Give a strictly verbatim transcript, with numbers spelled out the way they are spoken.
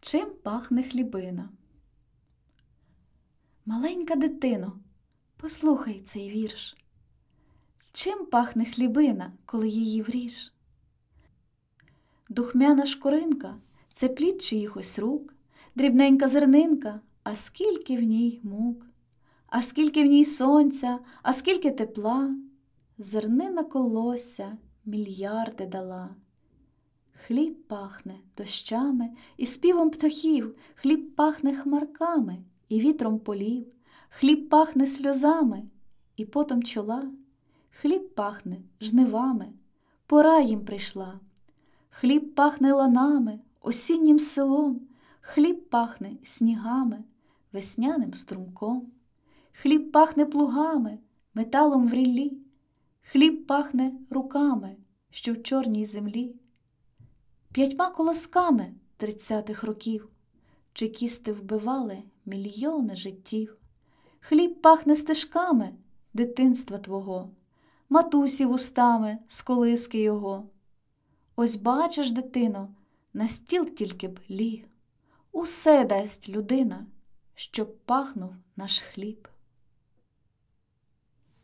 Чим пахне хлібина? Маленька дитино, послухай цей вірш. Чим пахне хлібина, коли її вріж? Духмяна шкуринка – це плід чиїхось рук, дрібненька зернинка, а скільки в ній мук, а скільки в ній сонця, а скільки тепла, зернина колосся мільярди дала. Хліб пахне дощами і співом птахів, хліб пахне хмарками і вітром полів, хліб пахне сльозами і потом чола, хліб пахне жнивами, пора їм прийшла. Хліб пахне ланами, осіннім селом, хліб пахне снігами, весняним струмком, хліб пахне плугами, металом в ріллі, хліб пахне руками, що в чорній землі. П'ятьма колосками тридцятих років чекісти вбивали мільйони життів. Хліб пахне стежками дитинства твого, матусі вустами з колиски його. Ось бачиш, дитино, на стіл тільки б ліг, усе дасть людина, щоб пахнув наш хліб.